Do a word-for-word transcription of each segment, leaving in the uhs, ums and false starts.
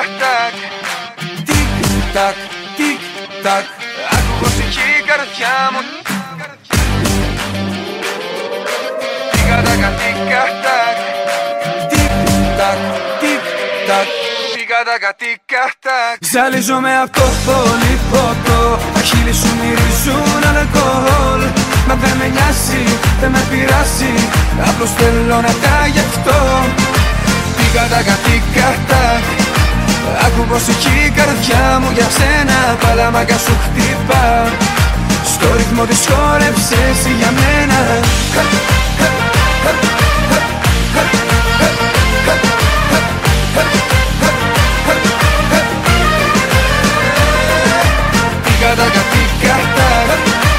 τακ. Τικ τακ, τικ τακ. Άκου πως έχει η καρδιά μου. Τίκα τακα τίκα τακ. Τικ τακ, τικ τακ. Τίκα τακα τίκα τακ. Ζαλίζομαι απ' το πολύ ποτό. Τα χείλη σου μυρίζουν αλκοόλ. Μα δεν με νοιάζει, δεν με πειράζει. Απλώς θέλω να τα γευτώ. Τίκα τακα τίκα τακ. Άκου πως έχει η καρδιά μου για σένα. Παλαμάκα σου χτυπά. Στο ρυθμό της χόρεψε εσύ για μένα. Τίκα τακα τίκα τακ.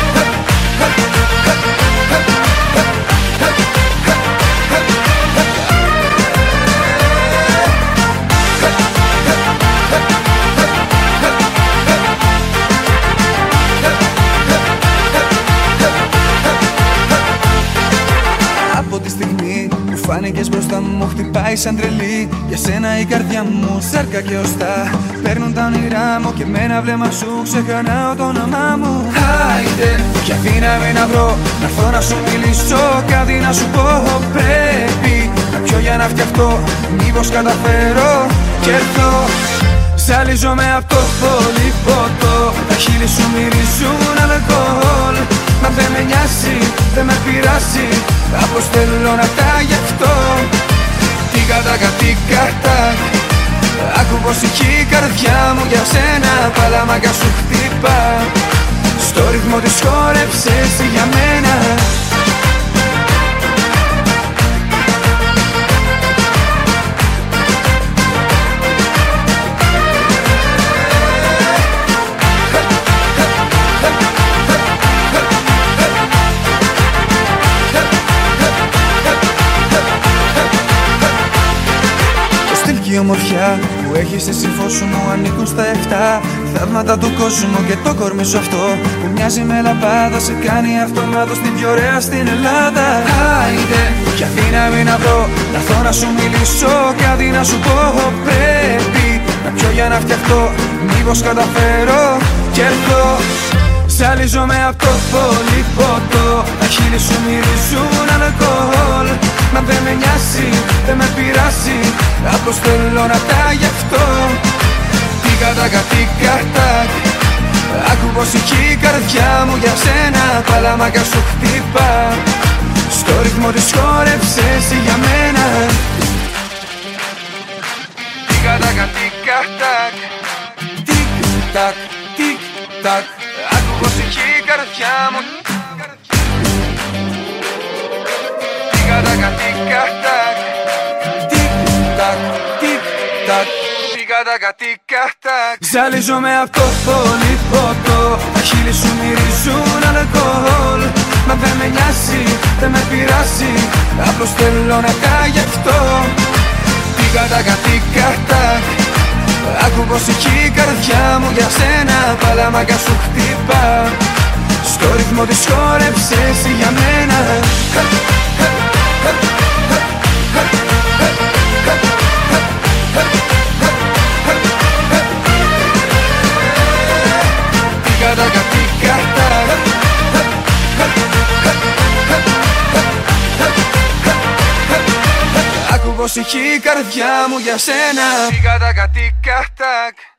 Από τη στιγμή που φάνηκες μπροστά μου χτυπάει σαν τρελή. Για σένα η καρδιά μου σάρκα και οστά. Παίρνουν τα όνειρά μου και με ένα βλέμμα σου ξεχνάω το όνομά μου. Άιντε, ποια δύναμη να βρω, να έρθω να σου μιλήσω, κάτι να σου πω. Πρέπει να πιω για να φτιαχτώ, μήπως καταφέρω κι έρθω. Ζαλίζομαι απ' το πολύ ποτό. Τα χείλη σου μυρίζουν αλκοόλ. Μα δεν με νοιάζει, δεν με πειράζει. Απλώς θέλω να τα γευτώ. Τίκα τακα τίκα τακ. Άκου πως έχει η καρδιά μου για σένα. Παλαμάκα σου χτυπά. Στο ρυθμό της χόρεψε εσύ για μένα. Η ομορφιά που έχεις εσύ φως σου μου ανήκουν στα εφτά. Θαύματα του κόσμου και το κορμί σου αυτό που μοιάζει με λαμπάδα. Σε κάνει αυτομάτως την πιο ωραία στην Ελλάδα. Άιντε, ποια δύναμη να βρω, να έρθω να σου μιλήσω, κάτι να σου πω. Πρέπει να πιω για να φτιαχτώ, μήπως καταφέρω κι έρθω. Ζαλίζομαι απ' το πολύ ποτό. Τα χείλη σου μυρίζουν αλκοόλ. Μα δεν με νοιάζει, δεν με πειράζει. Απλώς θέλω να τα γευτώ. Τίκα τακα τίκα τακ. Άκου πως έχει η καρδιά μου για σένα. Παλαμάκα σου χτυπά. Στο ρυθμό της χόρεψε εσύ για μένα. Τίκα τακα τίκα τακ. Τικ τακ, τικ τακ. Άκου πως έχει η καρδιά μου. Τίκα τακα τίκα τακ. Τικ τακ, τικ τακ. Τίκα τακα τίκα τακ. Ζαλίζομαι απ' το πολύ ποτό. Τα χείλη σου μυρίζουν αλκοόλ. Μα δεν με νοιάζει, δεν με πειράζει. Απλώς θέλω να τα γευτώ. Τίκα τακα τίκα τακ. Άκου πως έχει η καρδιά μου για σένα. Παλαμάκα σου χτυπά. Στο ρυθμό της χόρεψε εσύ για μένα. Τίκα τακα τίκα τακ. Άκου πως έχει η καρδιά μου για σένα. Τίκα τακα τίκα τακ.